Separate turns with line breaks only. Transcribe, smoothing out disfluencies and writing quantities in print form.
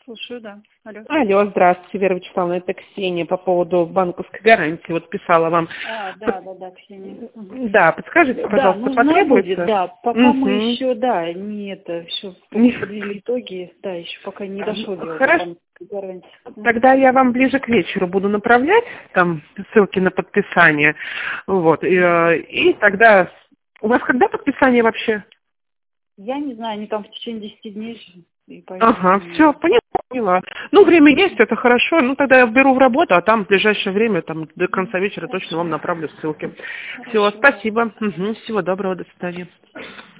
Слушаю, да. Алло.
Алло, здравствуйте, Вера Вячеславовна, это Ксения по поводу банковской гарантии. Вот писала вам.
Да, Ксения.
Да, подскажите, пожалуйста,
нужна
потребуется?
будет, да. Пока мы еще, не это, еще
Не-
подвели итоги, да, еще пока не дошло дело до
Хорошо.
банковской гарантии.
Тогда я вам ближе к вечеру буду направлять там ссылки на подписание. Вот. И тогда... У вас когда подписание вообще?
Я не знаю, они там в течение 10 дней же, и
Ага,
поэтому...
все, поняла. Ну, время есть, это хорошо. Ну, тогда я беру в работу, а там в ближайшее время, там до конца вечера точно вам направлю ссылки. Все,
Хорошо, да.
спасибо. Всего доброго, до свидания.